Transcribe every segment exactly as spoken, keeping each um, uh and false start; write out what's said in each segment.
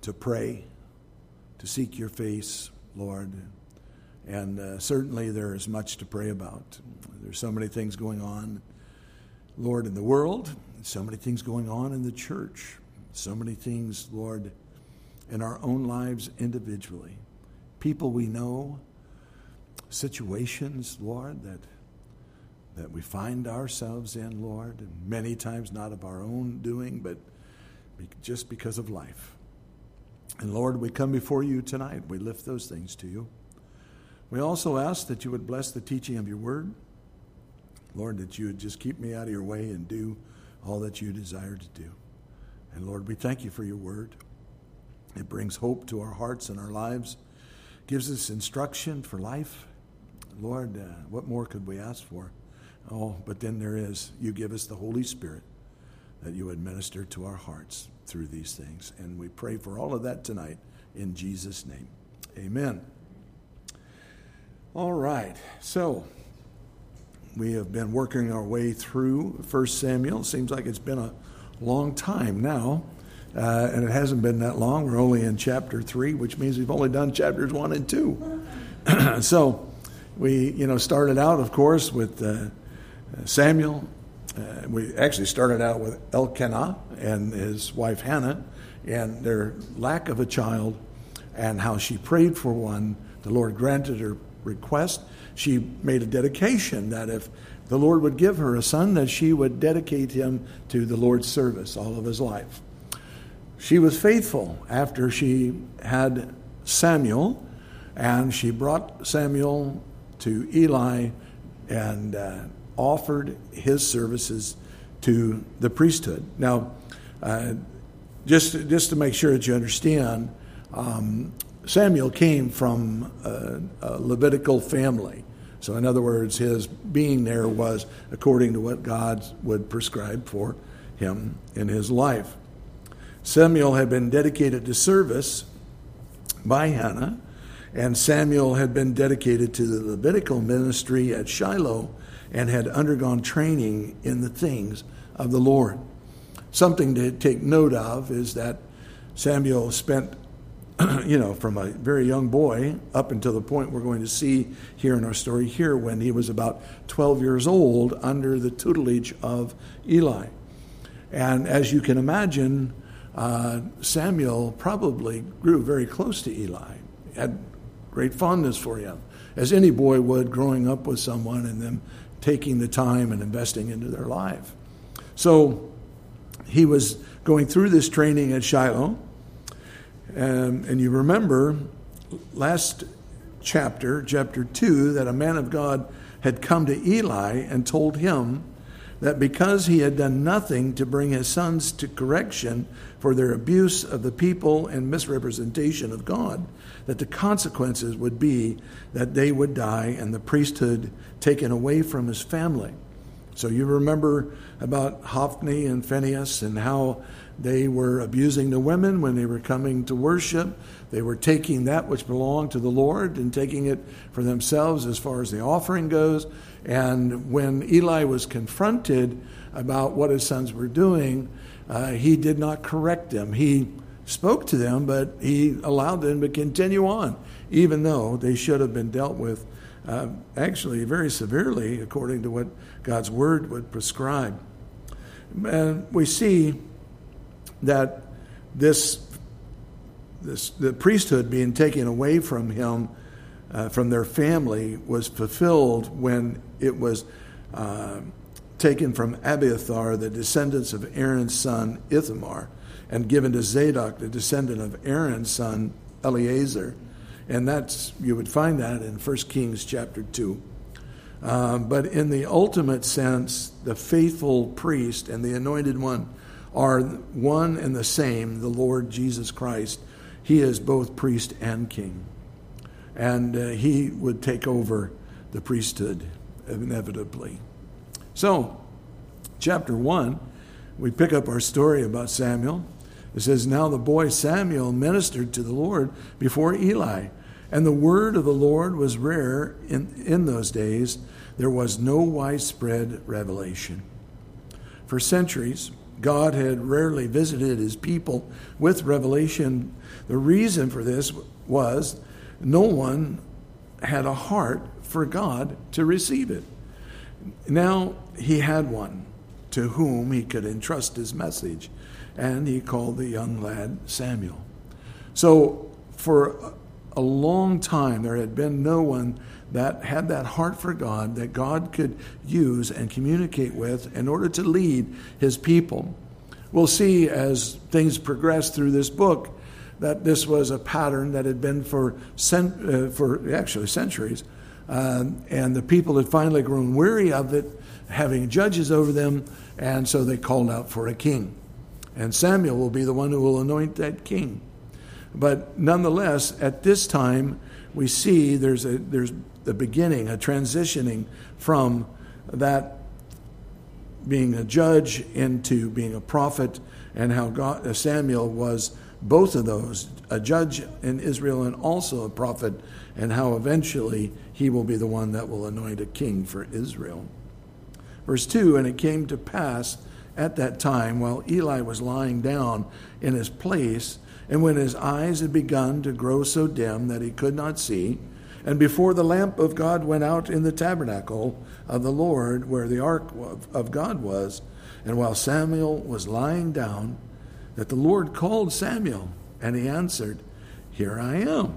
to pray, to seek your face, Lord. And uh, certainly there is much to pray about. There's so many things going on, Lord, in the world, so many things going on in the church, so many things, Lord, in our own lives individually. People we know, situations, Lord, that that we find ourselves in, Lord, and many times not of our own doing, but just because of life. And Lord, we come before you tonight. We lift those things to you. We also ask that you would bless the teaching of your word. Lord, that you would just keep me out of your way and do all that you desire to do. And Lord, we thank you for your word. It brings hope to our hearts and our lives, gives us instruction for life. Lord, uh, what more could we ask for? Oh, but then there is, you give us the Holy Spirit that you would minister to our hearts through these things. And we pray for all of that tonight in Jesus' name. Amen. All right, so we have been working our way through First Samuel. Seems like it's been a long time now, uh, and it hasn't been that long. We're only in chapter three, which means we've only done chapters one and two. So we, you know, started out, of course, with uh, Samuel. Uh, we actually started out with Elkanah and his wife Hannah and their lack of a child and how she prayed for one. The Lord granted her request. She made a dedication that if the Lord would give her a son, that she would dedicate him to the Lord's service all of his life. She was faithful after she had Samuel, and she brought Samuel to Eli and uh, offered his services to the priesthood. Now, uh, just, just to make sure that you understand, um, Samuel came from a, a Levitical family. So in other words, his being there was according to what God would prescribe for him in his life. Samuel had been dedicated to service by Hannah, and Samuel had been dedicated to the Levitical ministry at Shiloh and had undergone training in the things of the Lord. Something to take note of is that Samuel spent, you know, from a very young boy up until the point we're going to see here in our story here, when he was about twelve years old, under the tutelage of Eli. And as you can imagine, uh, Samuel probably grew very close to Eli, had great fondness for him, as any boy would growing up with someone and them taking the time and investing into their life. So he was going through this training at Shiloh. Um, and you remember last chapter, chapter two, that a man of God had come to Eli and told him that because he had done nothing to bring his sons to correction for their abuse of the people and misrepresentation of God, that the consequences would be that they would die and the priesthood taken away from his family. So you remember about Hophni and Phinehas and how they were abusing the women when they were coming to worship. They were taking that which belonged to the Lord and taking it for themselves as far as the offering goes. And when Eli was confronted about what his sons were doing, uh, he did not correct them. He spoke to them, but he allowed them to continue on, even though they should have been dealt with uh, actually very severely according to what God's word would prescribe. And we see that this, this the priesthood being taken away from him, uh, from their family, was fulfilled when it was uh, taken from Abiathar, the descendants of Aaron's son Ithamar, and given to Zadok, the descendant of Aaron's son Eleazar. And that's, you would find that in First Kings chapter two. Uh, but in the ultimate sense, the faithful priest and the anointed one are one and the same, the Lord Jesus Christ. He is both priest and king. And uh, he would take over the priesthood inevitably. So, chapter one, we pick up our story about Samuel. It says, "Now the boy Samuel ministered to the Lord before Eli, and the word of the Lord was rare in, in those days. There was no widespread revelation." For centuries, God had rarely visited his people with revelation. The reason for this was no one had a heart for God to receive it. Now he had one to whom he could entrust his message, and he called the young lad Samuel. So for a long time there had been no one that had that heart for God that God could use and communicate with in order to lead his people. We'll see as things progress through this book that this was a pattern that had been for cent- uh, for actually centuries, uh, and the people had finally grown weary of it, having judges over them, and so they called out for a king. And Samuel will be the one who will anoint that king. But nonetheless, at this time, we see there's a there's the beginning, a transitioning from that being a judge into being a prophet, and how God, Samuel was both of those, a judge in Israel and also a prophet, and how eventually he will be the one that will anoint a king for Israel. Verse two, and it came to pass at that time, while Eli was lying down in his place, and when his eyes had begun to grow so dim that he could not see, and before the lamp of God went out in the tabernacle of the Lord, where the ark of God was, and while Samuel was lying down, that the Lord called Samuel, and he answered, "Here I am."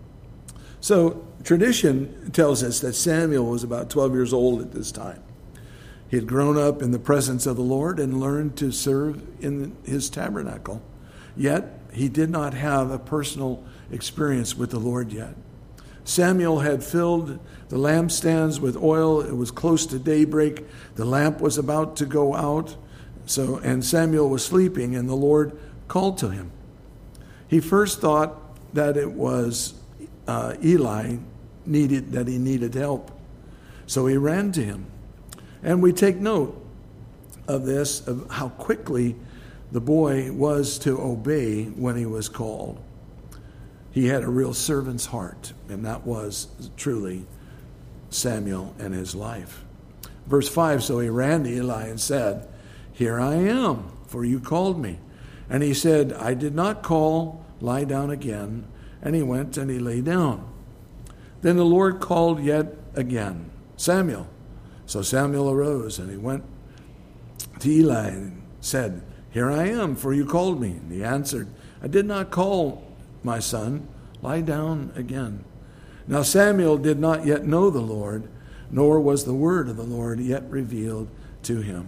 So tradition tells us that Samuel was about twelve years old at this time. He had grown up in the presence of the Lord and learned to serve in his tabernacle. Yet he did not have a personal experience with the Lord yet. Samuel had filled the lampstands with oil. It was close to daybreak. The lamp was about to go out. So, and Samuel was sleeping, and the Lord called to him. He first thought that it was uh, Eli needed that he needed help. So he ran to him. And we take note of this, of how quickly the boy was to obey when he was called. He had a real servant's heart, and that was truly Samuel and his life. Verse five, so he ran to Eli and said, "Here I am, for you called me." And he said, "I did not call, lie down again." And he went and he lay down. Then the Lord called yet again, "Samuel." So Samuel arose and he went to Eli and said, "Here I am, for you called me." And he answered, "I did not call, my son, lie down again." Now Samuel did not yet know the Lord, nor was the word of the Lord yet revealed to him.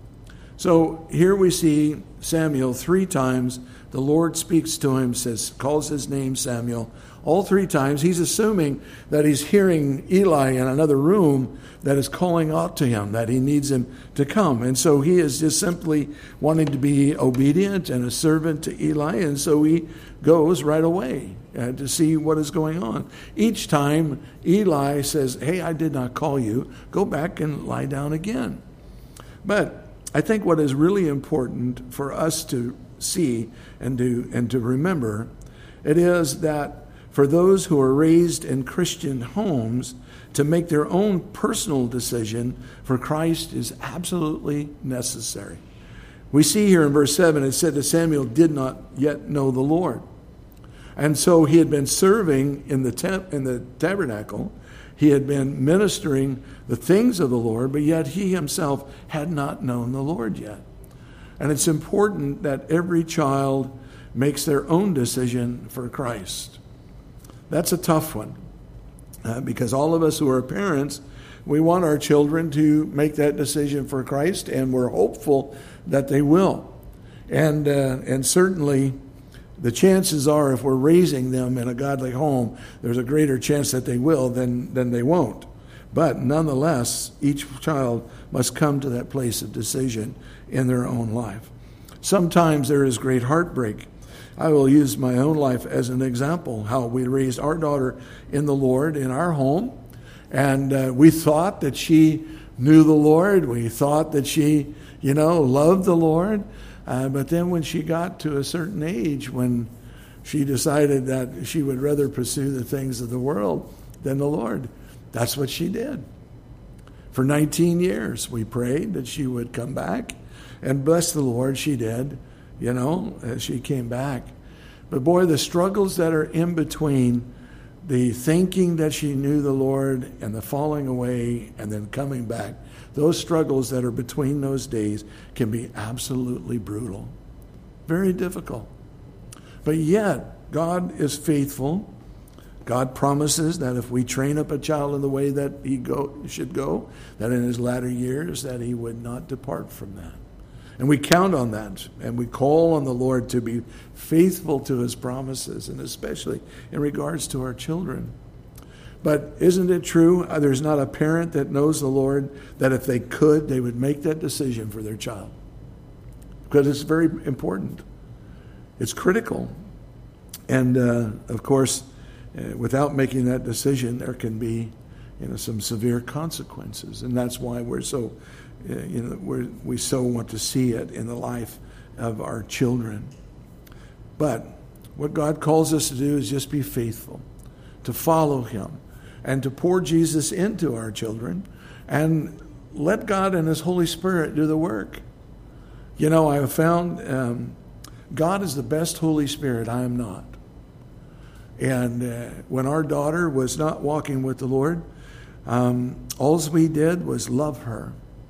So here we see Samuel three times. The Lord speaks to him, says, calls his name Samuel. All three times he's assuming that he's hearing Eli in another room that is calling out to him, that he needs him to come. And so he is just simply wanting to be obedient and a servant to Eli, and so he goes right away uh, to see what is going on. Each time Eli says, "Hey, I did not call you. Go back and lie down again." But I think what is really important for us to see and to, and to remember, it is that for those who are raised in Christian homes, to make their own personal decision for Christ is absolutely necessary. We see here in verse seven, it said that Samuel did not yet know the Lord. And so he had been serving in the tent, in the tabernacle. He had been ministering the things of the Lord, but yet he himself had not known the Lord yet. And it's important that every child makes their own decision for Christ. That's a tough one, uh, because all of us who are parents, we want our children to make that decision for Christ, and we're hopeful that they will. And uh, and certainly, the chances are, if we're raising them in a godly home, there's a greater chance that they will than, than they won't. But nonetheless, each child must come to that place of decision in their own life. Sometimes there is great heartbreak. I will use my own life as an example, how we raised our daughter in the Lord in our home. And uh, we thought that she knew the Lord. We thought that she, you know, loved the Lord. Uh, but then when she got to a certain age, when she decided that she would rather pursue the things of the world than the Lord, that's what she did. For nineteen years, we prayed that she would come back. And bless the Lord, she did, you know, as she came back. But boy, the struggles that are in between the thinking that she knew the Lord and the falling away and then coming back, those struggles that are between those days can be absolutely brutal. Very difficult. But yet, God is faithful. God promises that if we train up a child in the way that he go, should go, that in his latter years that he would not depart from that. And we count on that, and we call on the Lord to be faithful to his promises, and especially in regards to our children. But isn't it true, there's not a parent that knows the Lord that if they could, they would make that decision for their child? Because it's very important. It's critical. And, uh, of course, uh, without making that decision, there can be, you know, some severe consequences. And that's why we're so... Uh, you know, we're, we so want to see it in the life of our children. But what God calls us to do is just be faithful, to follow him, and to pour Jesus into our children, and let God and his Holy Spirit do the work. You know, I have found um, God is the best Holy Spirit. I am not. And uh, when our daughter was not walking with the Lord, um, all we did was love her.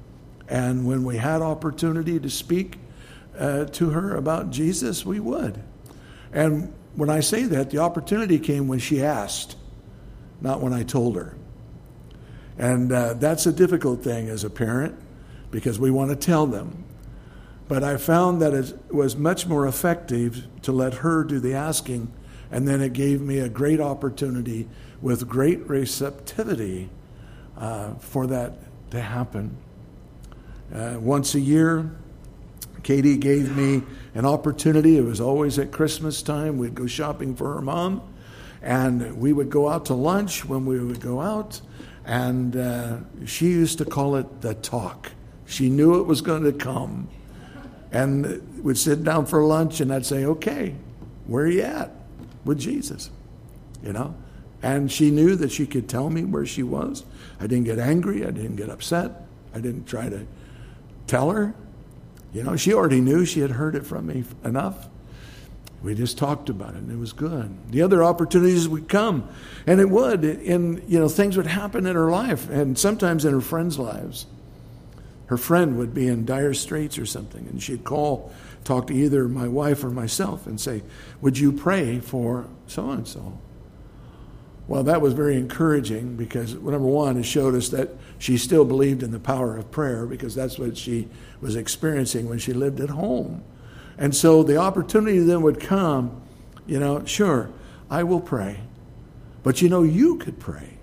And when we had opportunity to speak uh, to her about Jesus, we would. And when I say that, the opportunity came when she asked, not when I told her. And uh, that's a difficult thing as a parent, because we want to tell them. But I found that it was much more effective to let her do the asking, and then it gave me a great opportunity with great receptivity uh, for that to happen. Uh, once a year, Katie gave me an opportunity. It was always at Christmas time. We'd go shopping for her mom, and we would go out to lunch when we would go out, and uh, she used to call it the talk. She knew it was going to come, and we'd sit down for lunch, and I'd say, okay, where are you at with Jesus? You know? And she knew that she could tell me where she was. I didn't get angry. I didn't get upset. I didn't try to tell her. You know, she already knew. She had heard it from me enough. We just talked about it, and it was good. The other opportunities would come, and it would. And, you know, things would happen in her life, and sometimes in her friends' lives. Her friend would be in dire straits or something, and she'd call, talk to either my wife or myself and say, would you pray for so-and-so? Well, that was very encouraging, because, number one, it showed us that she still believed in the power of prayer, because that's what she was experiencing when she lived at home. And so the opportunity then would come, you know, sure, I will pray. But, you know, you could pray.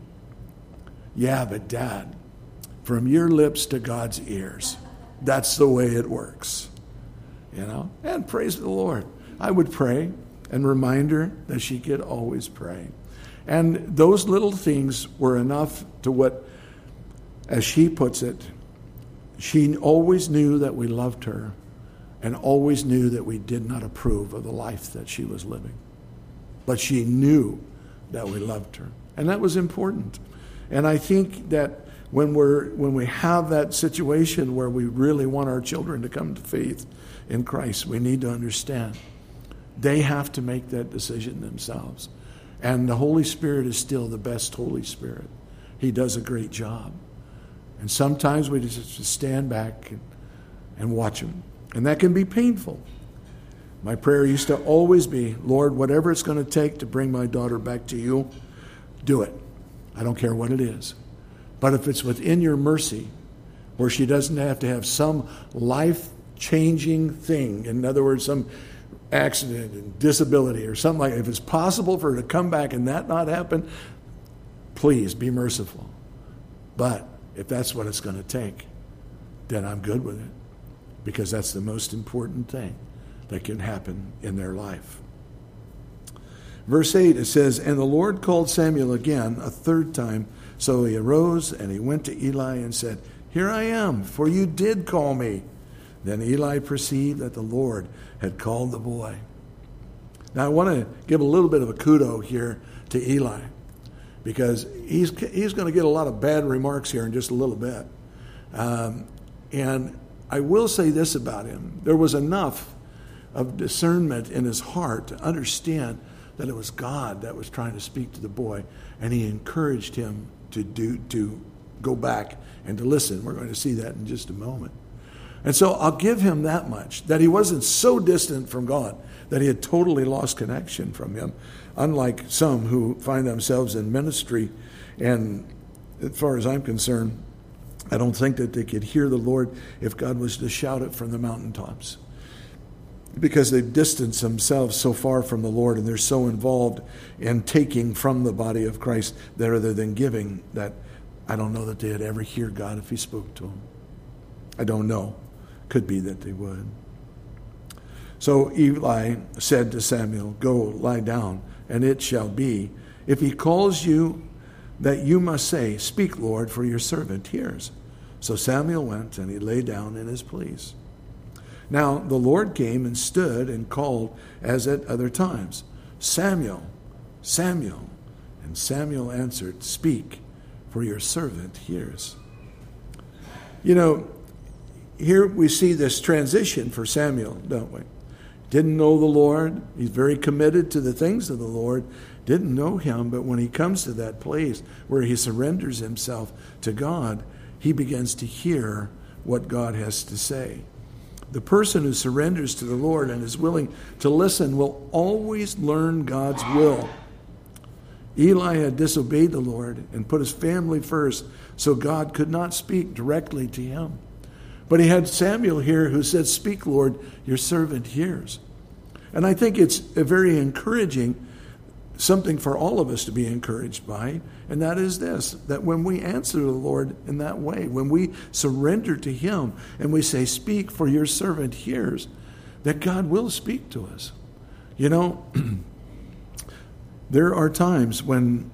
Yeah, but Dad, from your lips to God's ears, that's the way it works. You know, and praise the Lord. I would pray and remind her that she could always pray. And those little things were enough to what, as she puts it, she always knew that we loved her, and always knew that we did not approve of the life that she was living. But she knew that we loved her. And that was important. And I think that when we're when we have that situation where we really want our children to come to faith in Christ, we need to understand they have to make that decision themselves. And the Holy Spirit is still the best Holy Spirit. He does a great job. And sometimes we just stand back and, and watch him. And that can be painful. My prayer used to always be, Lord, whatever it's going to take to bring my daughter back to you, do it. I don't care what it is. But if it's within your mercy, where she doesn't have to have some life-changing thing, in other words, some accident and disability or something like that, if it's possible for her to come back and that not happen, please be merciful. But if that's what it's going to take, then I'm good with it, because that's the most important thing that can happen in their life. Verse eight, it says, and the Lord called Samuel again a third time. So he arose and he went to Eli and said, here I am, for you did call me. Then Eli perceived that the Lord had called the boy. Now I want to give a little bit of a kudo here to Eli, because he's he's going to get a lot of bad remarks here in just a little bit. Um, and I will say this about him. There was enough of discernment in his heart to understand that it was God that was trying to speak to the boy, and he encouraged him to do to go back and to listen. We're going to see that in just a moment. And so I'll give him that much, that he wasn't so distant from God that he had totally lost connection from him, unlike some who find themselves in ministry. And as far as I'm concerned, I don't think that they could hear the Lord if God was to shout it from the mountaintops, because they've distanced themselves so far from the Lord, and they're so involved in taking from the body of Christ that rather than giving, that I don't know that they'd ever hear God if he spoke to them. I don't know. Could be that they would. So Eli said to Samuel, "Go, lie down, and it shall be, if he calls you, that you must say, 'Speak, Lord, for your servant hears.' So Samuel went, and he lay down in his place. Now the Lord came and stood and called as at other times, 'Samuel, Samuel.' And Samuel answered, 'Speak, for your servant hears.'" You know, here we see this transition for Samuel, don't we? Didn't know the Lord. He's very committed to the things of the Lord. Didn't know him, but when he comes to that place where he surrenders himself to God, he begins to hear what God has to say. The person who surrenders to the Lord and is willing to listen will always learn God's will. Eli had disobeyed the Lord and put his family first, so God could not speak directly to him. But he had Samuel here who said, "Speak, Lord, your servant hears." And I think it's a very encouraging, something for all of us to be encouraged by, and that is this, that when we answer the Lord in that way, when we surrender to him and we say, "Speak, for your servant hears," that God will speak to us. You know, there are times when,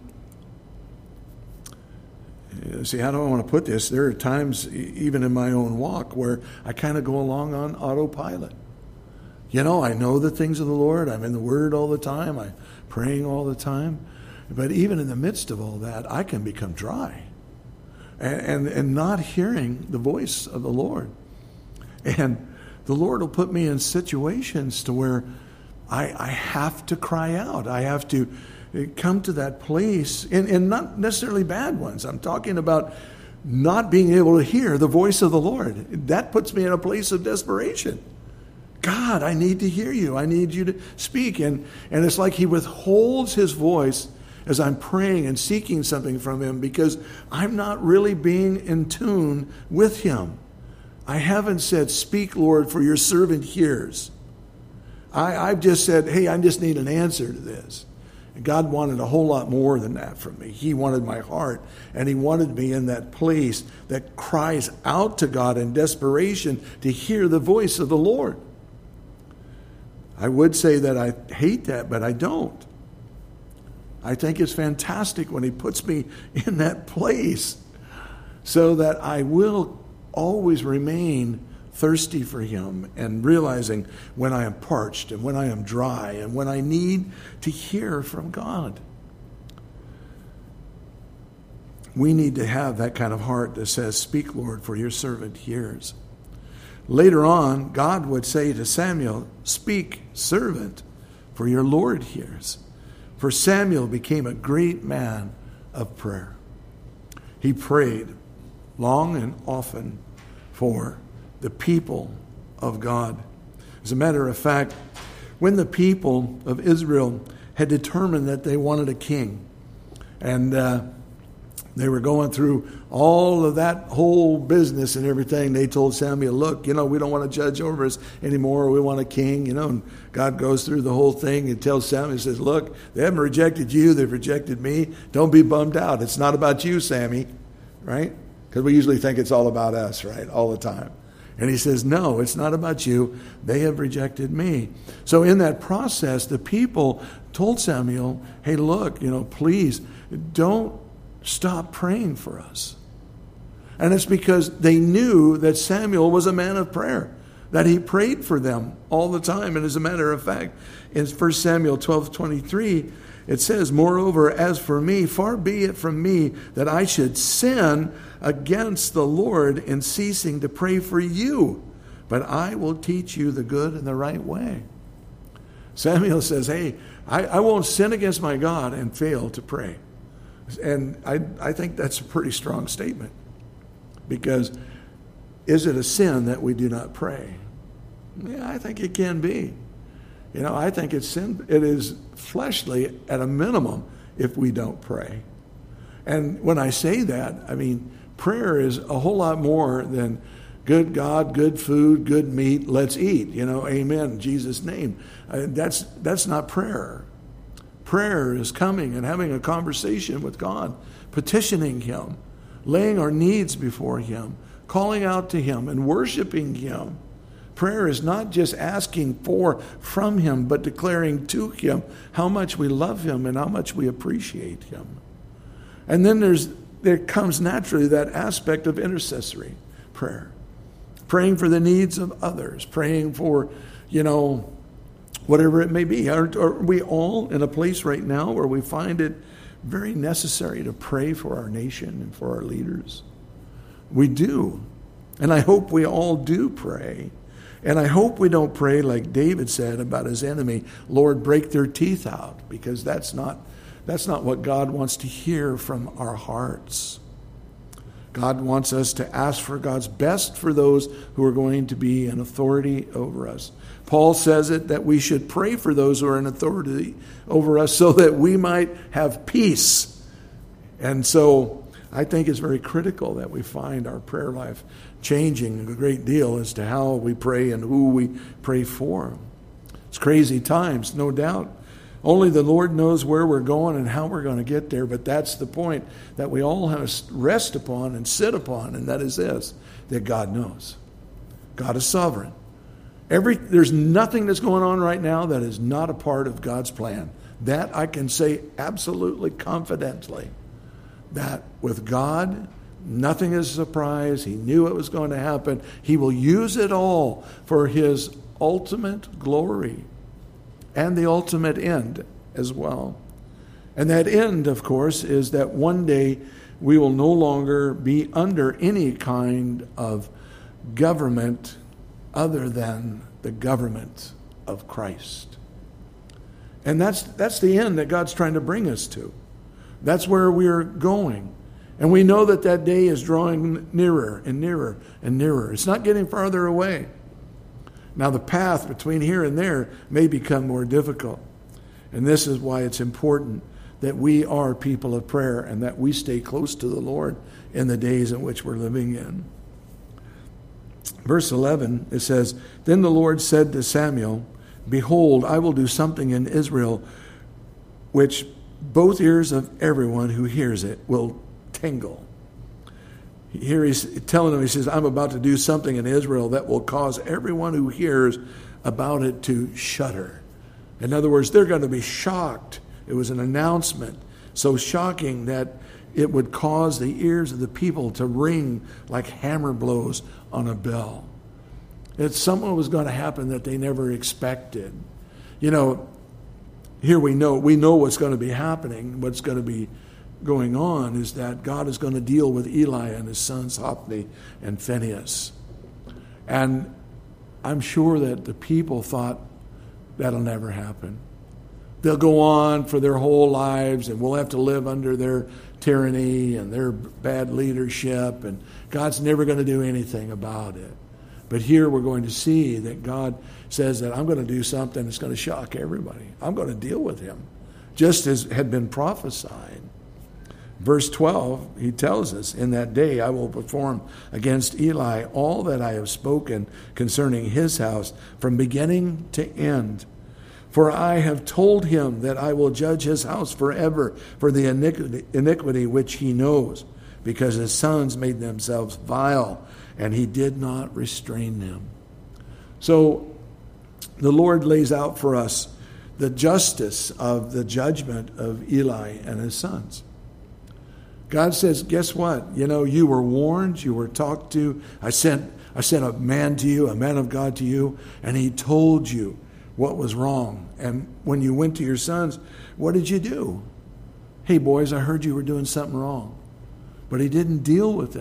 see, how do I want to put this? There are times, even in my own walk, where I kind of go along on autopilot. You know, I know the things of the Lord. I'm in the Word all the time. I'm praying all the time. But even in the midst of all that, I can become dry and, and, and not hearing the voice of the Lord. And the Lord will put me in situations to where I, I have to cry out. I have to come to that place, and, and not necessarily bad ones. I'm talking about not being able to hear the voice of the Lord. That puts me in a place of desperation. God, I need to hear you. I need you to speak. And, and it's like he withholds his voice as I'm praying and seeking something from him because I'm not really being in tune with him. I haven't said, "Speak, Lord, for your servant hears." I, I've just said, "Hey, I just need an answer to this." And God wanted a whole lot more than that from me. He wanted my heart, and he wanted me in that place that cries out to God in desperation to hear the voice of the Lord. I would say that I hate that, but I don't. I think it's fantastic when he puts me in that place so that I will always remain thirsty for him and realizing when I am parched and when I am dry and when I need to hear from God. We need to have that kind of heart that says, "Speak, Lord, for your servant hears." Later on, God would say to Samuel, "Speak, servant, for your Lord hears." For Samuel became a great man of prayer. He prayed long and often for the people of God. As a matter of fact, when the people of Israel had determined that they wanted a king, and uh, they were going through all of that whole business and everything, they told Samuel, "Look, you know, we don't want to judge over us anymore. We want a king," you know. And God goes through the whole thing and tells Samuel, he says, "Look, they haven't rejected you. They've rejected me. Don't be bummed out. It's not about you, Sammy," right? Because we usually think it's all about us, right, all the time. And he says, "No, it's not about you. They have rejected me." So in that process, the people told Samuel, "Hey, look, you know, please don't stop praying for us." And it's because they knew that Samuel was a man of prayer, that he prayed for them all the time. And as a matter of fact, in First Samuel twelve twenty-three, it says, "Moreover, as for me, far be it from me that I should sin against the Lord in ceasing to pray for you, but I will teach you the good and the right way. Samuel says, hey, I, I won't sin against my God and fail to pray. And I, I think that's a pretty strong statement, because is it a sin that we do not pray? Yeah, I think it can be. You know, I think it's sin. It is fleshly at a minimum if we don't pray. And when I say that, I mean, prayer is a whole lot more than good God, good food, good meat, let's eat. You know, amen, in Jesus' name. Uh, that's, that's not prayer. Prayer is coming and having a conversation with God, petitioning Him, laying our needs before Him, calling out to Him and worshiping Him. Prayer is not just asking for from Him, but declaring to Him how much we love Him and how much we appreciate Him. And then there's there comes naturally that aspect of intercessory prayer. Praying for the needs of others, praying for, you know, whatever it may be. Are, are we all in a place right now where we find it very necessary to pray for our nation and for our leaders? We do. And I hope we all do pray. And I hope we don't pray like David said about his enemy, Lord, break their teeth out, because that's not, that's not what God wants to hear from our hearts. God wants us to ask for God's best for those who are going to be in authority over us. Paul says it that we should pray for those who are in authority over us so that we might have peace. And so I think it's very critical that we find our prayer life changing a great deal as to how we pray and who we pray for. It's crazy times, no doubt. Only the Lord knows where we're going and how we're going to get there, but that's the point that we all have to rest upon and sit upon, and that is this, that God knows. God is sovereign. Every, there's nothing that's going on right now that is not a part of God's plan. That I can say absolutely confidently, that with God, nothing is a surprise. He knew it was going to happen. He will use it all for His ultimate glory and the ultimate end as well. And that end, of course, is that one day we will no longer be under any kind of government other than the government of Christ. And that's that's the end that God's trying to bring us to. That's where we're going. And we know that that day is drawing nearer and nearer and nearer. It's not getting farther away. Now, the path between here and there may become more difficult. And this is why it's important that we are people of prayer and that we stay close to the Lord in the days in which we're living in. Verse eleven, it says, Then the Lord said to Samuel, Behold, I will do something in Israel which both ears of everyone who hears it will tingle. Here he's telling him, he says, I'm about to do something in Israel that will cause everyone who hears about it to shudder. In other words, they're going to be shocked. It was an announcement so shocking that it would cause the ears of the people to ring like hammer blows on a bell. It's something was going to happen that they never expected. You know, here we know, we know what's going to be happening, what's going to be going on is that God is going to deal with Eli and his sons Hophni and Phinehas. And I'm sure that the people thought that'll never happen. They'll go on for their whole lives and we'll have to live under their tyranny and their bad leadership, and God's never going to do anything about it. But here we're going to see that God says that I'm going to do something that's going to shock everybody. I'm going to deal with him, just as had been prophesied. Verse twelve, he tells us, in that day I will perform against Eli all that I have spoken concerning his house from beginning to end. For I have told him that I will judge his house forever for the iniquity, iniquity which he knows, because his sons made themselves vile, and he did not restrain them. So the Lord lays out for us the justice of the judgment of Eli and his sons. God says, guess what? You know, you were warned, you were talked to. I sent I sent a man to you, a man of God to you, and he told you what was wrong. And when you went to your sons, what did you do? Hey, boys, I heard you were doing something wrong. But he didn't deal with them.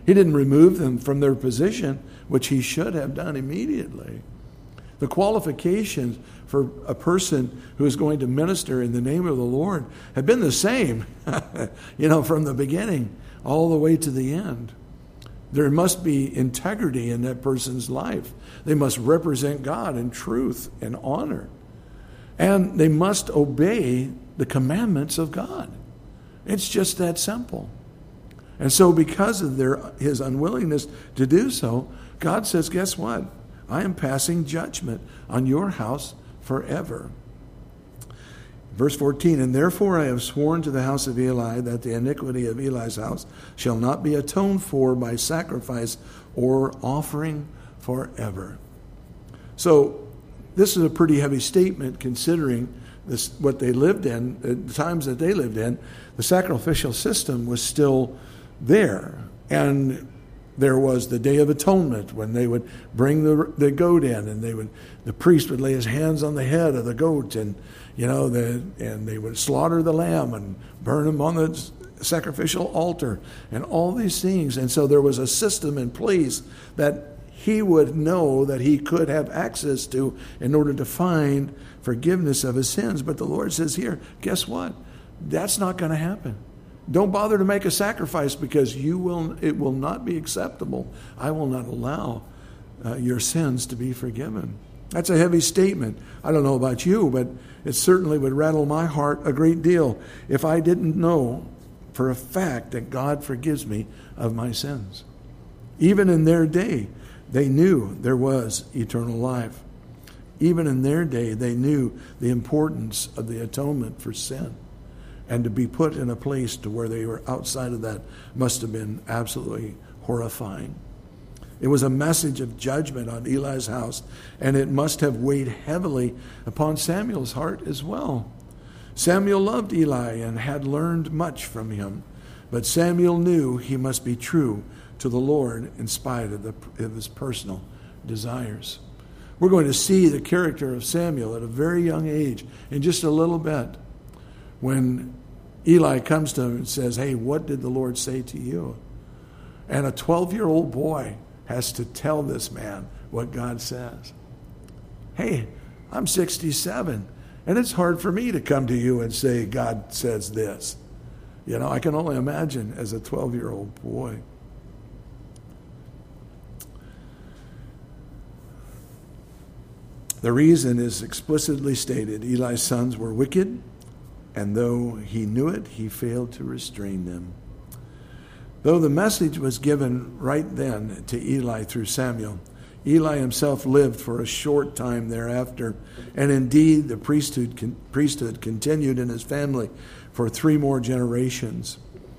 He didn't remove them from their position, which he should have done immediately. The qualifications for a person who is going to minister in the name of the Lord have been the same, you know, from the beginning all the way to the end. There must be integrity in that person's life. They must represent God in truth and honor. And they must obey the commandments of God. It's just that simple. And so because of their his unwillingness to do so, God says, guess what? I am passing judgment on your house forever. Verse fourteen, and therefore I have sworn to the house of Eli that the iniquity of Eli's house shall not be atoned for by sacrifice or offering forever. So this is a pretty heavy statement considering this, what they lived in, the times that they lived in. The sacrificial system was still there. And there was the Day of Atonement when they would bring the the goat in, and they would the priest would lay his hands on the head of the goat, and you know the and they would slaughter the lamb and burn him on the sacrificial altar, and all these things. And so there was a system in place that he would know that he could have access to in order to find forgiveness of his sins. But the Lord says here, guess what? That's not going to happen. Don't bother to make a sacrifice because you will. It will not be acceptable. I will not allow uh, your sins to be forgiven. That's a heavy statement. I don't know about you, but it certainly would rattle my heart a great deal if I didn't know for a fact that God forgives me of my sins. Even in their day, they knew there was eternal life. Even in their day, they knew the importance of the atonement for sin. And to be put in a place to where they were outside of that must have been absolutely horrifying. It was a message of judgment on Eli's house, and it must have weighed heavily upon Samuel's heart as well. Samuel loved Eli and had learned much from him, but Samuel knew he must be true to the Lord in spite of, the, of his personal desires. We're going to see the character of Samuel at a very young age in just a little bit. When Eli comes to him and says, hey, what did the Lord say to you? And a twelve-year-old boy has to tell this man what God says. Hey, I'm sixty-seven, and it's hard for me to come to you and say, God says this. You know, I can only imagine as a twelve-year-old boy. The reason is explicitly stated. Eli's sons were wicked, and though he knew it, he failed to restrain them. Though the message was given right then to Eli through Samuel, Eli himself lived for a short time thereafter, and indeed the priesthood con- priesthood continued in his family for three more generations.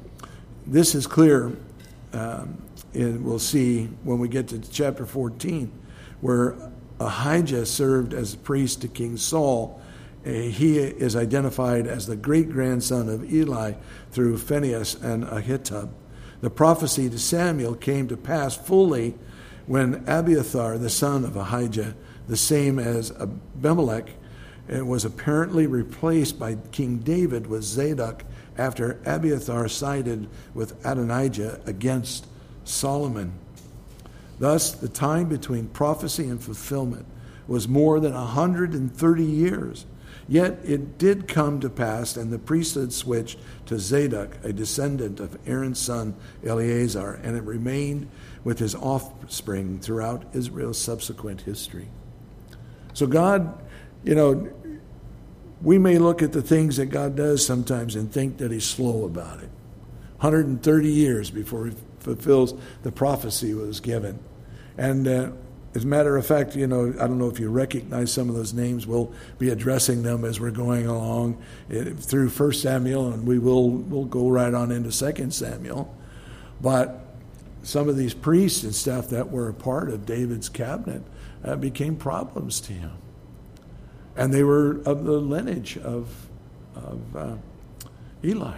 This is clear, um, and we'll see when we get to chapter fourteen, where Ahijah served as a priest to King Saul. He is identified as the great-grandson of Eli through Phinehas and Ahitub. The prophecy to Samuel came to pass fully when Abiathar, the son of Ahijah, the same as Abimelech, was apparently replaced by King David with Zadok after Abiathar sided with Adonijah against Solomon. Thus, the time between prophecy and fulfillment was more than one hundred thirty years. Yet it did come to pass, and the priesthood switched to Zadok, a descendant of Aaron's son Eleazar, and it remained with his offspring throughout Israel's subsequent history. So God, you know, we may look at the things that God does sometimes and think that he's slow about it. one hundred thirty years before he fulfills the prophecy that was given. And uh, as a matter of fact, you know, I don't know if you recognize some of those names. We'll be addressing them as we're going along through First Samuel, and we will we'll go right on into Second Samuel. But some of these priests and stuff that were a part of David's cabinet uh, became problems to him. And they were of the lineage of, of uh, Eli.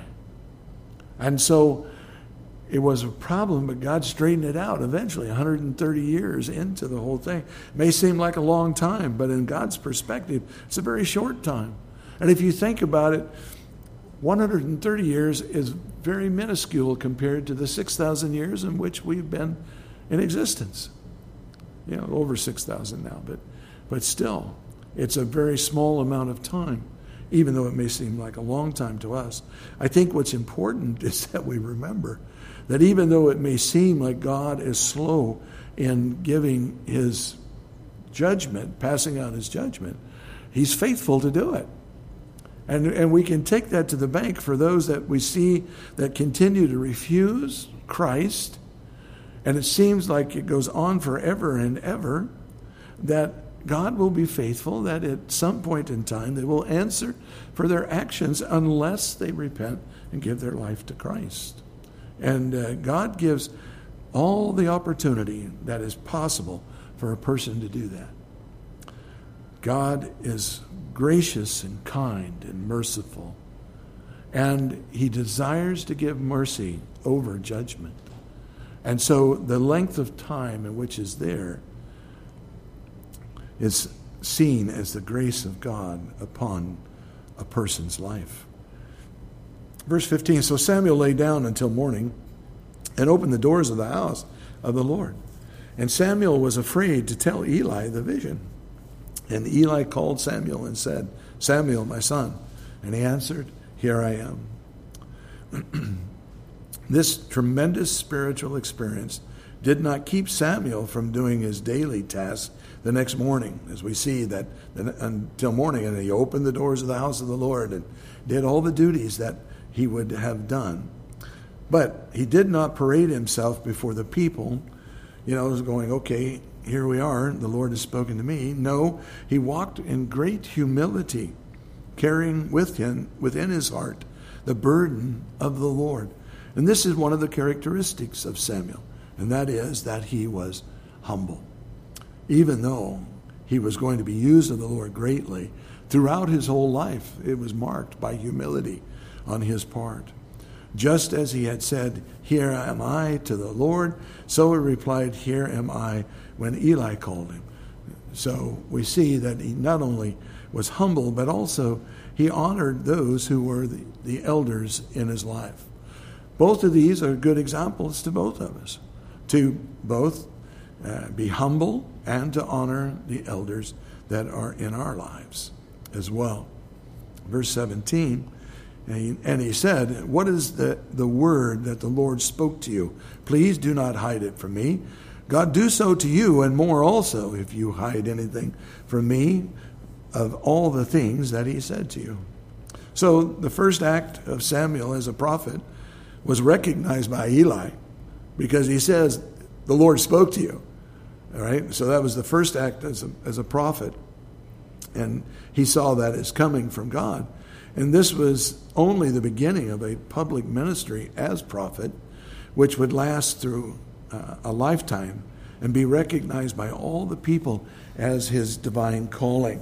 And so it was a problem, but God straightened it out eventually, one hundred thirty years into the whole thing. It may seem like a long time, but in God's perspective, it's a very short time. And if you think about it, one hundred thirty years is very minuscule compared to the six thousand years in which we've been in existence. You know, over six thousand now, but but still, it's a very small amount of time, even though it may seem like a long time to us. I think what's important is that we remember that even though it may seem like God is slow in giving his judgment, passing out his judgment, he's faithful to do it. And, and we can take that to the bank for those that we see that continue to refuse Christ, and it seems like it goes on forever and ever, that God will be faithful, that at some point in time they will answer for their actions unless they repent and give their life to Christ. And uh, God gives all the opportunity that is possible for a person to do that. God is gracious and kind and merciful, and he desires to give mercy over judgment. And so the length of time in which is there is seen as the grace of God upon a person's life. Verse fifteen, so Samuel lay down until morning and opened the doors of the house of the Lord. And Samuel was afraid to tell Eli the vision. And Eli called Samuel and said, Samuel, my son. And he answered, here I am. This tremendous spiritual experience did not keep Samuel from doing his daily task the next morning, as we see that until morning. And he opened the doors of the house of the Lord and did all the duties that he would have done. But he did not parade himself before the people, you know, was going, okay, here we are, the Lord has spoken to me. No, he walked in great humility, carrying with him, within his heart, the burden of the Lord. And this is one of the characteristics of Samuel, and that is that he was humble. Even though he was going to be used of the Lord greatly, throughout his whole life, it was marked by humility on his part. Just as he had said, here am I to the Lord, so he replied, here am I, when Eli called him. So we see that he not only was humble, but also he honored those who were the, the elders in his life. Both of these are good examples to both of us, to both uh, be humble and to honor the elders that are in our lives as well. Verse seventeen, and he, and he said, what is the, the word that the Lord spoke to you? Please do not hide it from me. God do so to you and more also if you hide anything from me of all the things that he said to you. So the first act of Samuel as a prophet was recognized by Eli because he says, the Lord spoke to you. All right, so that was the first act as a, as a prophet. And he saw that as coming from God. And this was only the beginning of a public ministry as prophet, which would last through uh, a lifetime and be recognized by all the people as his divine calling.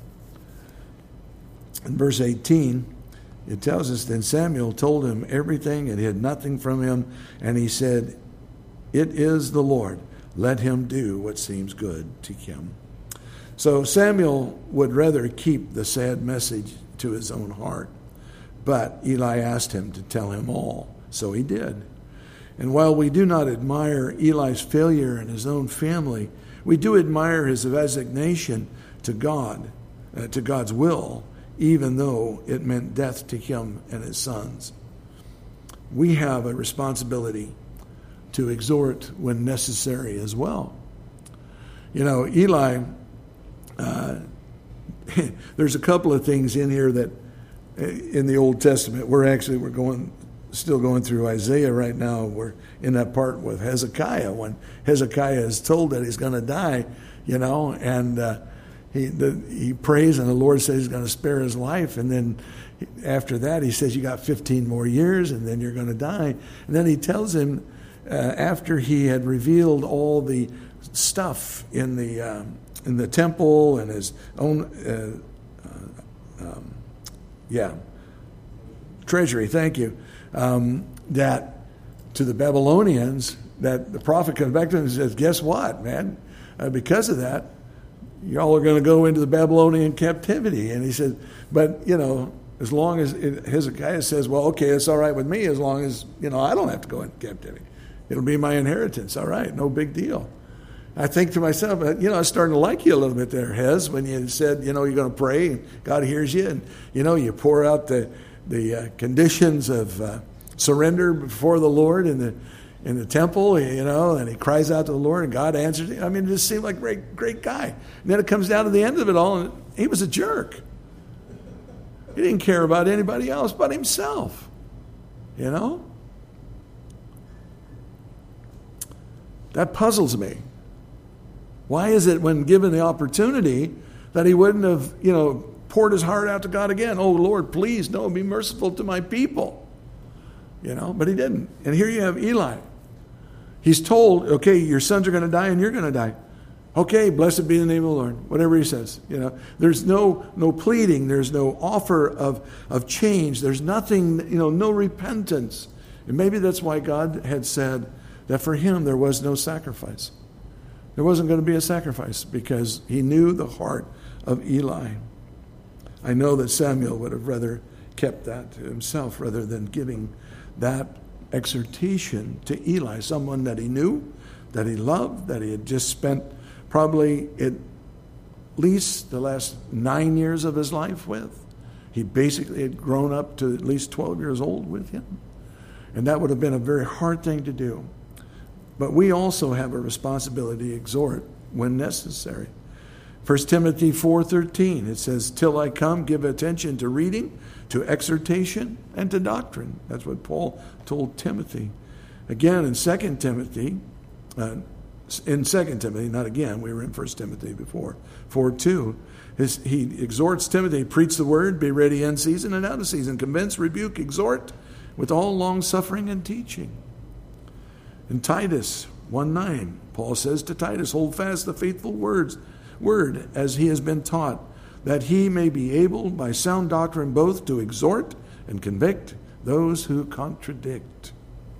In verse eighteen, it tells us, then Samuel told him everything and hid nothing from him, and he said, it is the Lord. Let him do what seems good to him. So Samuel would rather keep the sad message to his own heart, but Eli asked him to tell him all, so he did. And while we do not admire Eli's failure in his own family, we do admire his resignation to God, uh, to God's will, even though it meant death to him and his sons. We have a responsibility to exhort when necessary as well. You know, Eli, uh, there's a couple of things in here that uh, in the Old Testament, we're actually, we're going, still going through Isaiah right now. We're in that part with Hezekiah, when Hezekiah is told that he's going to die, you know, and uh, he the, he prays and the Lord says he's going to spare his life. And then after that, he says, you got fifteen more years and then you're going to die. And then he tells him, uh, after he had revealed all the stuff in the um, in the temple and his own, uh, uh, um, yeah, treasury, thank you, um, that to the Babylonians, that the prophet comes back to him and says, guess what, man? Uh, because of that, y'all are going to go into the Babylonian captivity. And he said, but, you know, As long as it, Hezekiah says, well, okay, it's all right with me as long as, you know, I don't have to go into captivity. It'll be my inheritance. All right, no big deal. I think to myself, you know, I was starting to like you a little bit there, Hez, when you said, you know, you're going to pray and God hears you. And, you know, you pour out the, the uh, conditions of uh, surrender before the Lord in the in the temple, you know, and he cries out to the Lord and God answers him. I mean, it just seemed like a great, great guy. And then it comes down to the end of it all, and he was a jerk. He didn't care about anybody else but himself, you know? That puzzles me. Why is it when given the opportunity that he wouldn't have, you know, poured his heart out to God again? Oh, Lord, please, no, be merciful to my people. You know, but he didn't. And here you have Eli. He's told, okay, your sons are going to die and you're going to die. Okay, blessed be the name of the Lord. Whatever he says. You know, there's no no pleading. There's no offer of, of change. There's nothing, you know, no repentance. And maybe that's why God had said that for him there was no sacrifice. There wasn't going to be a sacrifice because he knew the heart of Eli. I know that Samuel would have rather kept that to himself rather than giving that exhortation to Eli, someone that he knew, that he loved, that he had just spent probably at least the last nine years of his life with. He basically had grown up to at least twelve years old with him. And that would have been a very hard thing to do. But we also have a responsibility to exhort when necessary. First Timothy four thirteen, it says, till I come, give attention to reading, to exhortation, and to doctrine. That's what Paul told Timothy. Again, in Second Timothy, uh, in Second Timothy, not again, we were in First Timothy before, four two, his, he exhorts Timothy, preach the word, be ready in season and out of season, convince, rebuke, exhort, with all long-suffering and teaching. In Titus one nine, Paul says to Titus, hold fast the faithful words, word as he has been taught, that he may be able by sound doctrine both to exhort and convict those who contradict.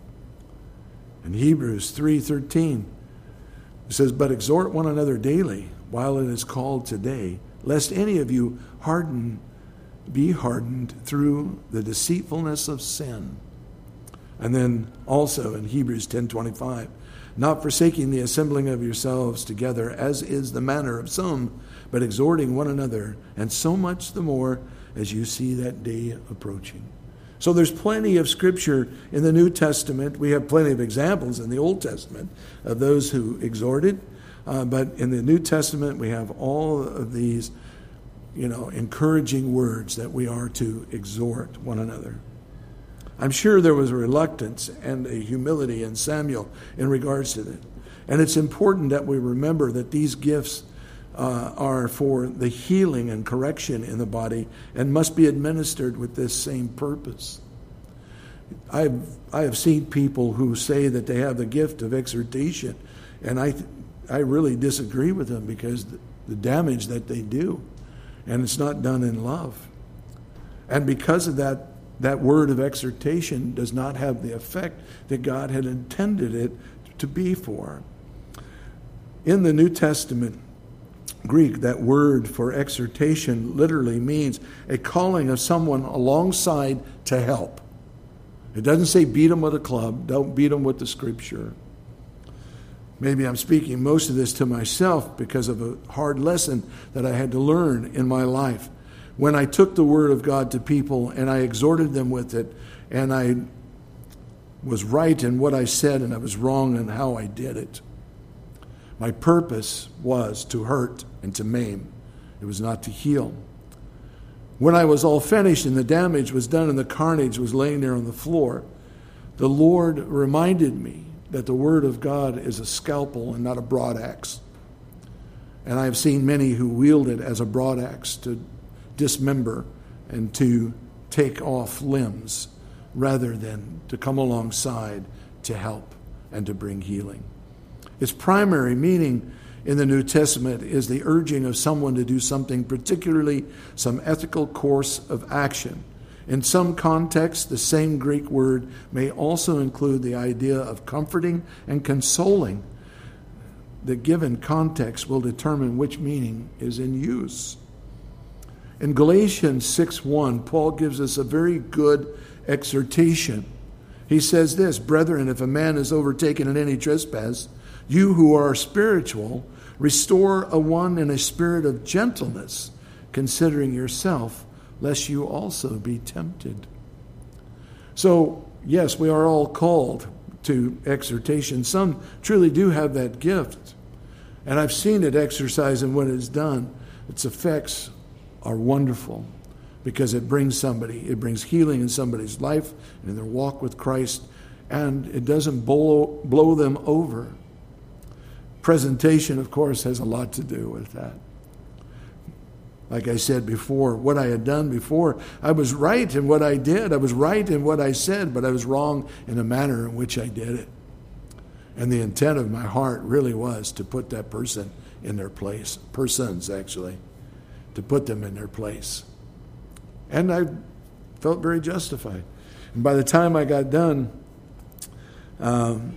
In Hebrews three thirteen, it says, but exhort one another daily while it is called today, lest any of you harden, be hardened through the deceitfulness of sin. And then also in Hebrews ten twenty-five, not forsaking the assembling of yourselves together, as is the manner of some, but exhorting one another, and so much the more as you see that day approaching. So there's plenty of scripture in the New Testament. We have plenty of examples in the Old Testament of those who exhorted. Uh, but in the New Testament, we have all of these, you know, encouraging words that we are to exhort one another. I'm sure there was a reluctance and a humility in Samuel in regards to that. And it's important that we remember that these gifts uh, are for the healing and correction in the body and must be administered with this same purpose. I've, I have seen people who say that they have the gift of exhortation, and I, I really disagree with them because the, the damage that they do, and it's not done in love. And because of that, that word of exhortation does not have the effect that God had intended it to be for. In the New Testament Greek, that word for exhortation literally means a calling of someone alongside to help. It doesn't say beat them with a club. Don't beat them with the scripture. Maybe I'm speaking most of this to myself because of a hard lesson that I had to learn in my life. When I took the word of God to people and I exhorted them with it, and I was right in what I said and I was wrong in how I did it. My purpose was to hurt and to maim. It was not to heal. When I was all finished and the damage was done and the carnage was laying there on the floor, the Lord reminded me that the word of God is a scalpel and not a broad axe. And I have seen many who wield it as a broad axe to dismember and to take off limbs rather than to come alongside to help and to bring healing. Its primary meaning in the New Testament is the urging of someone to do something, particularly some ethical course of action. In some contexts, the same Greek word may also include the idea of comforting and consoling. The given context will determine which meaning is in use. In Galatians six one, Paul gives us a very good exhortation. He says this, "Brethren, if a man is overtaken in any trespass, you who are spiritual, restore a one in a spirit of gentleness, considering yourself, lest you also be tempted." So, yes, we are all called to exhortation. Some truly do have that gift. And I've seen it exercised in what it's done. Its effects are wonderful because it brings somebody, it brings healing in somebody's life and in their walk with Christ, and it doesn't blow, blow them over. Presentation, of course, has a lot to do with that. Like I said before, what I had done before, I was right in what I did. I was right in what I said, but I was wrong in the manner in which I did it. And the intent of my heart really was to put that person in their place. Persons, actually. To put them in their place. And I felt very justified. And by the time I got done, um,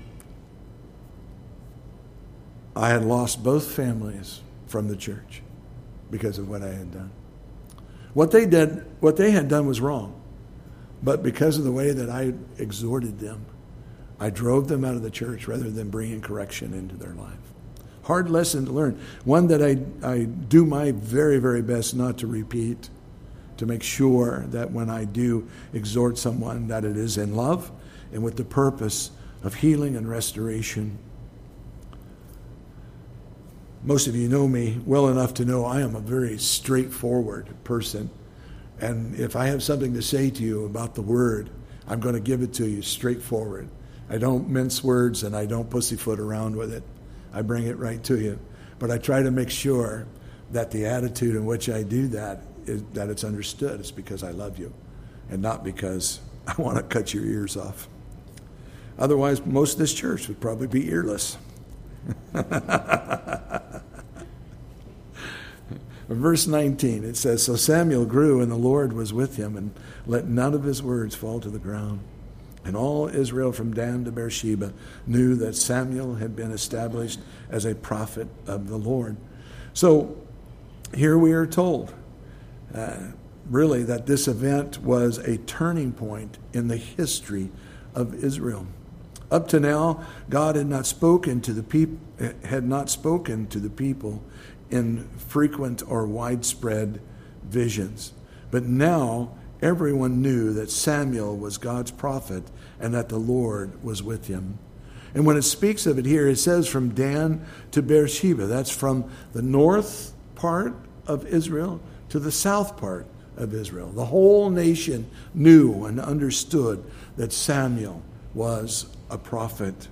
I had lost both families from the church because of what I had done. What they did, what they had done was wrong. But because of the way that I exhorted them, I drove them out of the church rather than bringing correction into their life. Hard lesson to learn. One that I, I do my very, very best not to repeat, to make sure that when I do exhort someone that it is in love and with the purpose of healing and restoration. Most of you know me well enough to know I am a very straightforward person. And if I have something to say to you about the word, I'm going to give it to you straightforward. I don't mince words and I don't pussyfoot around with it. I bring it right to you. But I try to make sure that the attitude in which I do that is that it's understood. It's because I love you and not because I want to cut your ears off. Otherwise, most of this church would probably be earless. Verse nineteen, it says, "So Samuel grew, and the Lord was with him, and let none of his words fall to the ground. And all Israel from Dan to Beersheba knew that Samuel had been established as a prophet of the Lord." So here we are told, uh, really, that this event was a turning point in the history of Israel. Up to now, God had not spoken to the people, had not spoken to the people in frequent or widespread visions. But now everyone knew that Samuel was God's prophet and that the Lord was with him. And when it speaks of it here, it says from Dan to Beersheba. That's from the north part of Israel to the south part of Israel. The whole nation knew and understood that Samuel was a prophet.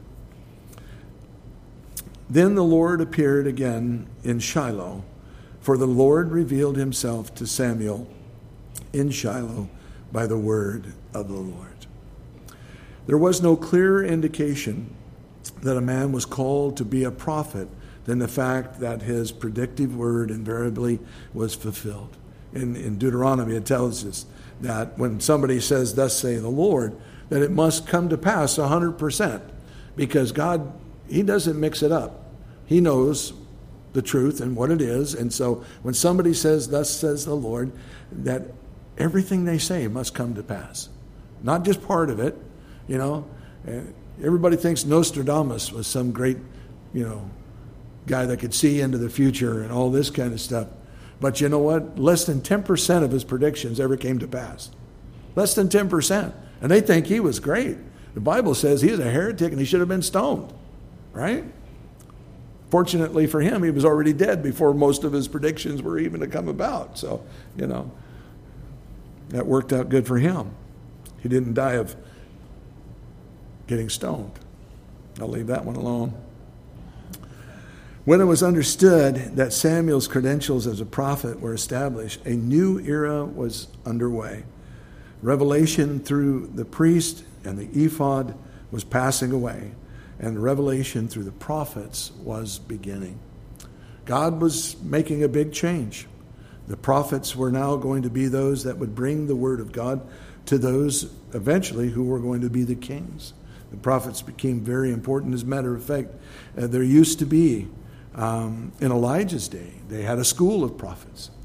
Then the Lord appeared again in Shiloh, for the Lord revealed himself to Samuel in Shiloh by the word of the Lord. There was no clearer indication that a man was called to be a prophet than the fact that his predictive word invariably was fulfilled. In, in Deuteronomy, it tells us that when somebody says, "Thus say the Lord," that it must come to pass one hundred percent, because God, he doesn't mix it up. He knows the truth and what it is. And so when somebody says, "Thus says the Lord," that everything they say must come to pass. Not just part of it, you know. Everybody thinks Nostradamus was some great, you know, guy that could see into the future and all this kind of stuff. But you know what? Less than ten percent of his predictions ever came to pass. Less than ten percent. And they think he was great. The Bible says he was a heretic and he should have been stoned. Right? Fortunately for him, he was already dead before most of his predictions were even to come about. So, you know, that worked out good for him. He didn't die of getting stoned. I'll leave that one alone. When it was understood that Samuel's credentials as a prophet were established, a new era was underway. Revelation through the priest and the ephod was passing away, and revelation through the prophets was beginning. God was making a big change. The prophets were now going to be those that would bring the word of God to those eventually who were going to be the kings. The prophets became very important. As a matter of fact, uh, there used to be, um, in Elijah's day, they had a school of prophets.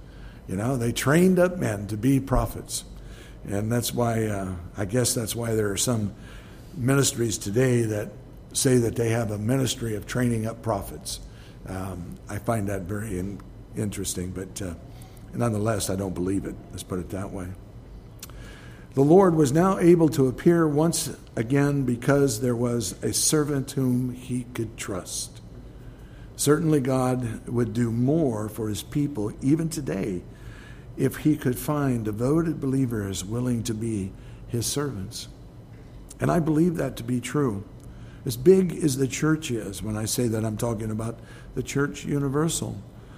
You know, they trained up men to be prophets. And that's why, uh, I guess that's why there are some ministries today that say that they have a ministry of training up prophets. Um, I find that very in, interesting, but uh, nonetheless, I don't believe it. Let's put it that way. The Lord was now able to appear once again because there was a servant whom he could trust. Certainly God would do more for his people even today if he could find devoted believers willing to be his servants. And I believe that to be true. As big as the church is, when I say that, I'm talking about the church universal.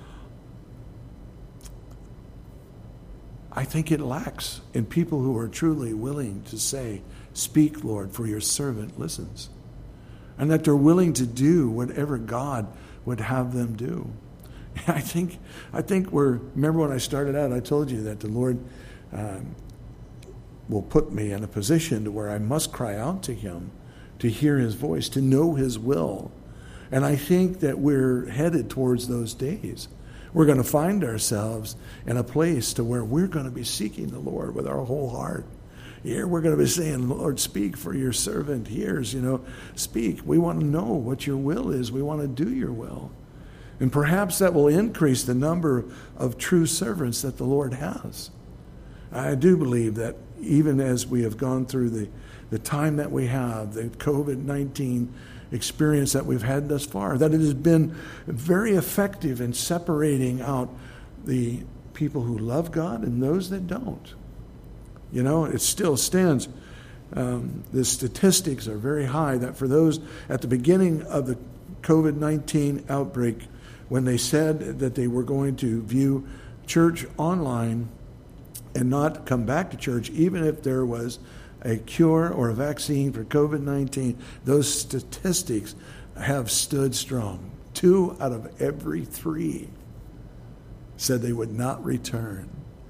I think it lacks in people who are truly willing to say, "Speak, Lord, for your servant listens." And that they're willing to do whatever God would have them do. I think I think we're, remember when I started out, I told you that the Lord um, will put me in a position to where I must cry out to him, to hear his voice, to know his will. And I think that we're headed towards those days. We're going to find ourselves in a place to where we're going to be seeking the Lord with our whole heart. Here we're going to be saying, "Lord, speak, for your servant hears." You know, speak. We want to know what your will is. We want to do your will. And perhaps that will increase the number of true servants that the Lord has. I do believe that even as we have gone through the, the time that we have, the covid nineteen experience that we've had thus far, that it has been very effective in separating out the people who love God and those that don't. You know, it still stands. Um, the statistics are very high that for those at the beginning of the covid nineteen outbreak, when they said that they were going to view church online and not come back to church, even if there was a cure or a vaccine for covid nineteen, those statistics have stood strong. Two out of every three said they would not return.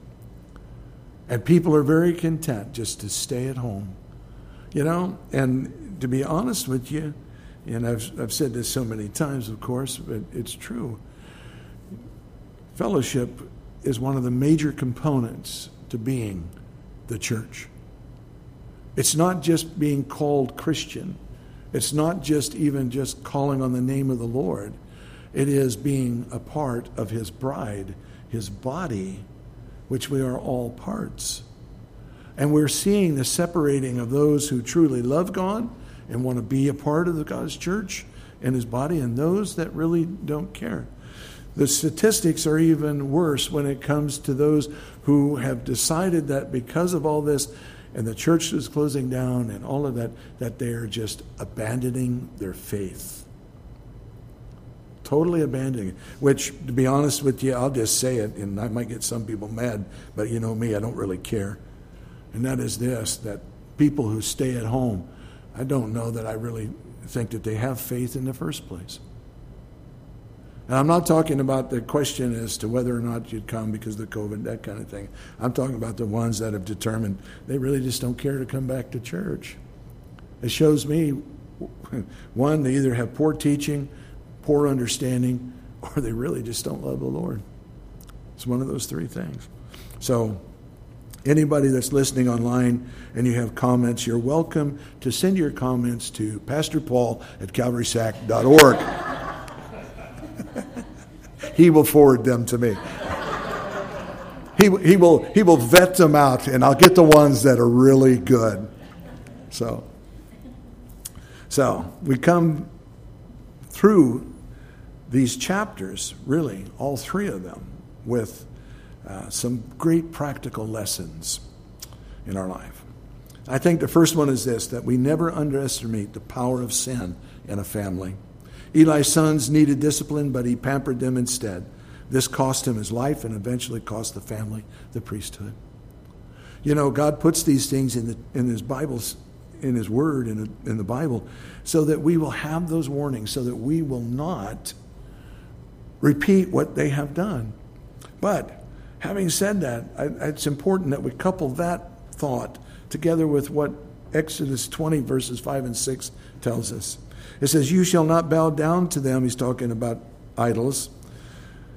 And people are very content just to stay at home. You know, and to be honest with you, and I've, I've said this so many times, of course, but it's true. Fellowship is one of the major components to being the church. It's not just being called Christian. It's not just even just calling on the name of the Lord. It is being a part of his bride, his body, which we are all parts. And we're seeing the separating of those who truly love God and want to be a part of the God's church and his body, and those that really don't care. The statistics are even worse when it comes to those who have decided that because of all this, and the church is closing down and all of that, that they are just abandoning their faith. Totally abandoning it. Which, to be honest with you, I'll just say it, and I might get some people mad, but you know me, I don't really care. And that is this, that people who stay at home, I don't know that I really think that they have faith in the first place. And I'm not talking about the question as to whether or not you'd come because of the COVID, that kind of thing. I'm talking about the ones that have determined they really just don't care to come back to church. It shows me, one, they either have poor teaching, poor understanding, or they really just don't love the Lord. It's one of those three things. So anybody that's listening online and you have comments, you're welcome to send your comments to Pastor Paul at calvary sac dot org. He will forward them to me. He, he will he will vet them out, and I'll get the ones that are really good. So, so we come through these chapters, really, all three of them, with uh, some great practical lessons in our life. I think the first one is this, that we never underestimate the power of sin in a family. Eli's sons needed discipline, but he pampered them instead. This cost him his life and eventually cost the family the priesthood. You know, God puts these things in the in his Bibles, in his word, in, in the Bible, so that we will have those warnings, so that we will not repeat what they have done. But having said that, I, it's important that we couple that thought together with what Exodus twenty, verses five and six tells us. It says, "You shall not bow down to them," he's talking about idols,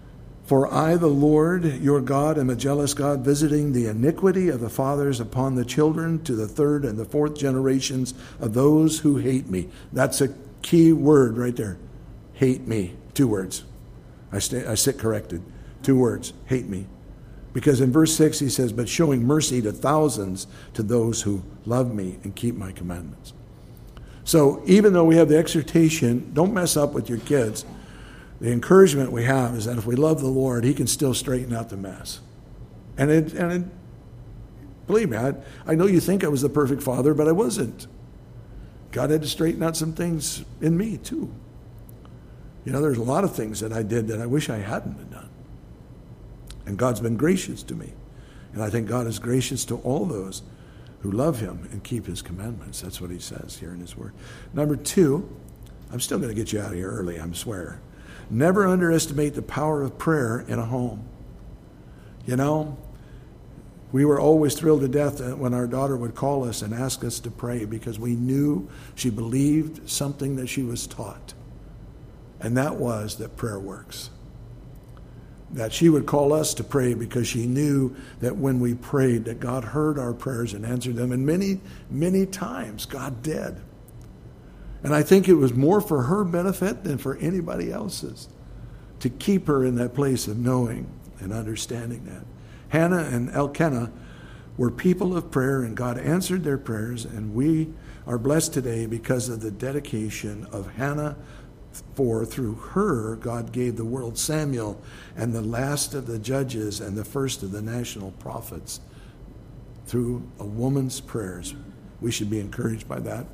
For I, the Lord, your God, am a jealous God, visiting the iniquity of the fathers upon the children to the third and the fourth generations of those who hate me. That's a key word right there. Hate me. Two words. I, stay, I sit corrected. Two words. Hate me. Because in verse six he says, but showing mercy to thousands to those who love me and keep my commandments. So even though we have the exhortation, don't mess up with your kids, the encouragement we have is that if we love the Lord, he can still straighten out the mess. And it, and it, believe me, I, I know you think I was the perfect father, but I wasn't. God had to straighten out some things in me too. You know, there's a lot of things that I did that I wish I hadn't done. And God's been gracious to me. And I think God is gracious to all those who love him and keep his commandments. That's what he says here in his word. Number two, I'm still going to get you out of here early, I swear. Never underestimate the power of prayer in a home. You know, we were always thrilled to death when our daughter would call us and ask us to pray because we knew she believed something that she was taught. And that was that prayer works. That she would call us to pray because she knew that when we prayed that God heard our prayers and answered them. And many, many times God did. And I think it was more for her benefit than for anybody else's to keep her in that place of knowing and understanding that. Hannah and Elkanah were people of prayer, and God answered their prayers, and we are blessed today because of the dedication of Hannah. For through her, God gave the world Samuel and the last of the judges and the first of the national prophets. Through a woman's prayers. We should be encouraged by that.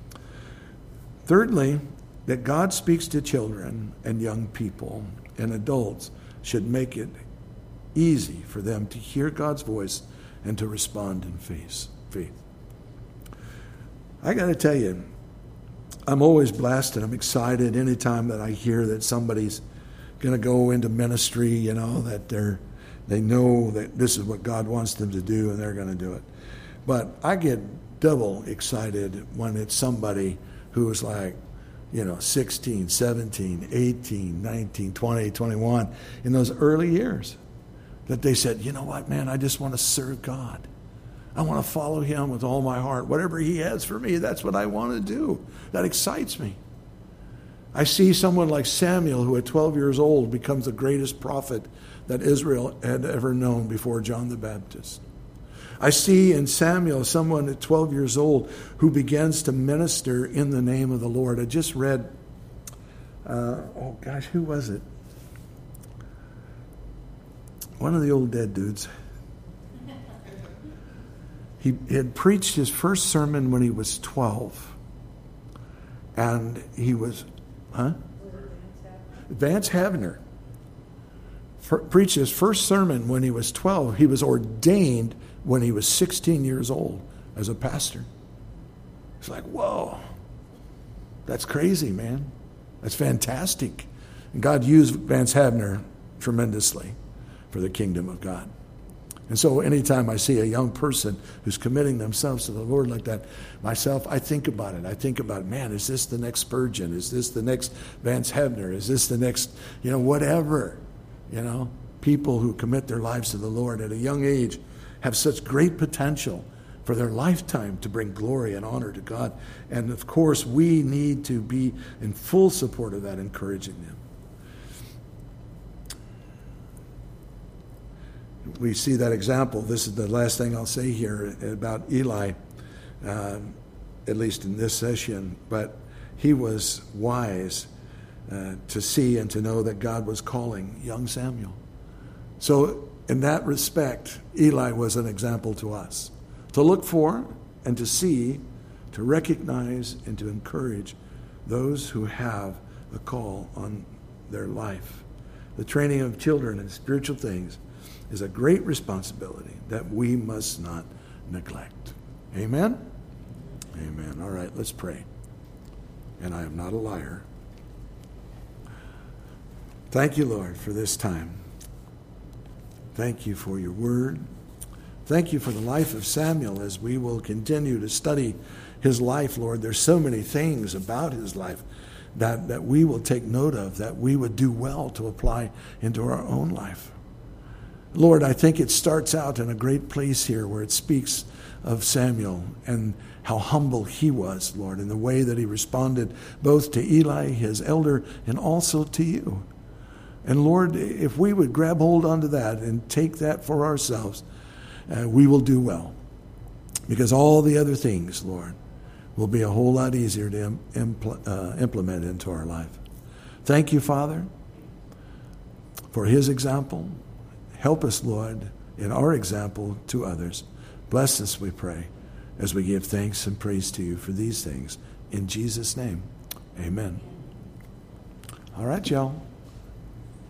Thirdly, that God speaks to children and young people and adults should make it easy for them to hear God's voice and to respond in faith. I got to tell you, I'm always blessed and I'm excited anytime that I hear that somebody's going to go into ministry, you know, that they're they know that this is what God wants them to do and they're going to do it. But I get double excited when it's somebody who is like, you know, sixteen, seventeen, eighteen, nineteen, twenty, twenty-one, in those early years, that they said, you know what, man, I just want to serve God. I want to follow him with all my heart. Whatever he has for me, that's what I want to do. That excites me. I see someone like Samuel, who at twelve years old becomes the greatest prophet that Israel had ever known before John the Baptist. I see in Samuel someone at twelve years old who begins to minister in the name of the Lord. I just read, uh, oh gosh, who was it? One of the old dead dudes. He had preached his first sermon when he was twelve. And he was, huh? Vance Havner. For, preached his first sermon when he was twelve. He was ordained when he was sixteen years old as a pastor. It's like, whoa, that's crazy, man. That's fantastic. And God used Vance Havner tremendously for the kingdom of God. And so anytime I see a young person who's committing themselves to the Lord like that, myself, I think about it. I think about, man, is this the next Spurgeon? Is this the next Vance Havner? Is this the next, you know, whatever, you know? People who commit their lives to the Lord at a young age have such great potential for their lifetime to bring glory and honor to God. And of course, we need to be in full support of that, encouraging them. We see that example. This is the last thing I'll say here about Eli, uh, at least in this session. But he was wise uh, to see and to know that God was calling young Samuel. So in that respect, Eli was an example to us. To look for and to see, to recognize and to encourage those who have a call on their life. The training of children in spiritual things is a great responsibility that we must not neglect. Amen? Amen. All right, let's pray. And I am not a liar. Thank you, Lord, for this time. Thank you for your word. Thank you for the life of Samuel as we will continue to study his life, Lord. There's so many things about his life that, that we will take note of, that we would do well to apply into our own life. Lord, I think it starts out in a great place here where it speaks of Samuel and how humble he was, Lord, in the way that he responded both to Eli, his elder, and also to you. And Lord, if we would grab hold onto that and take that for ourselves, uh, we will do well. Because all the other things, Lord, will be a whole lot easier to im- impl- uh, implement into our life. Thank you, Father, for his example. Help us, Lord, in our example to others. Bless us, we pray, as we give thanks and praise to you for these things. In Jesus' name, amen. All right, y'all.